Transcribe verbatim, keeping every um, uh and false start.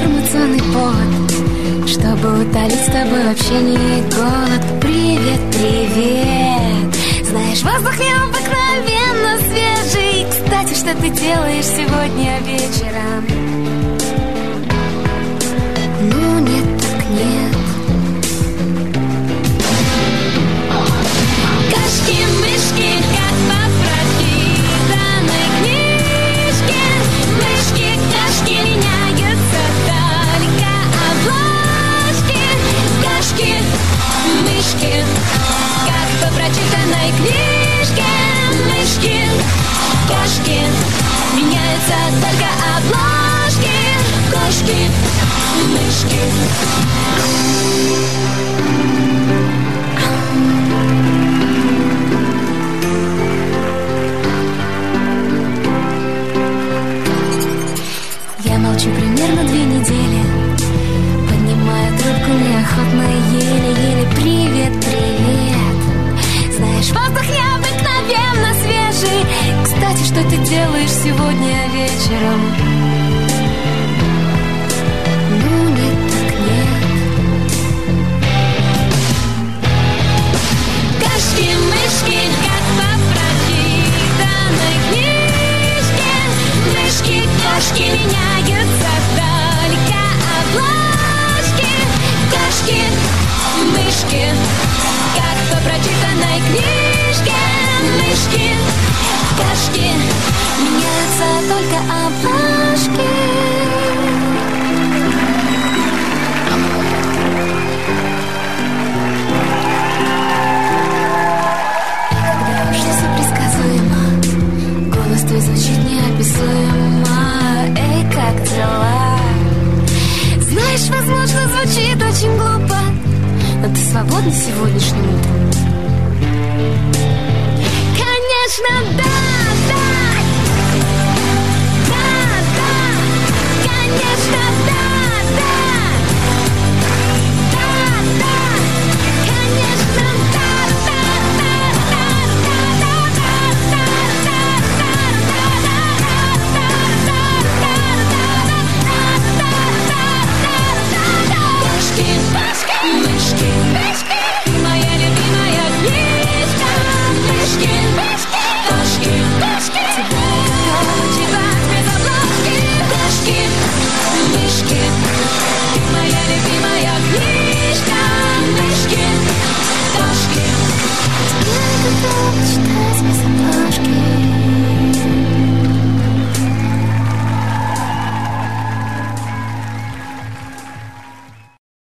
информационный повод, чтобы утолить с тобой общение и голод. Привет, привет. Знаешь, воздух необыкновенно свежий. Кстати, что ты делаешь сегодня вечером? Ну, нет, так нет. Кошки-мышки, как по пропитанной книжке. Мышки-кошки меняются только обложки. Кошки-мышки, как по прочитанной книжке. Мышки-кошки меняются только обложки. Кошки-мышки. Я молчу примерно две недели, поднимаю трубку неохотно, еле-еле. Привет, привет. Знаешь, воздух необыкновенно свежий. Кстати, что ты делаешь сегодня вечером? Ну, нет, так нет. Кошки-мышки, как по прочитанной книжке. Мышки-кошки меняются только обложки. Кошки-мышки, как по прочитанной книжке. Мышки-кошки меняются только обложки. Когда уже все предсказуемо, голос твой звучит неописуемо. Эй, как дела? Знаешь, возможно, звучит очень глупо, но ты свободна сегодняшним утром? Конечно, да.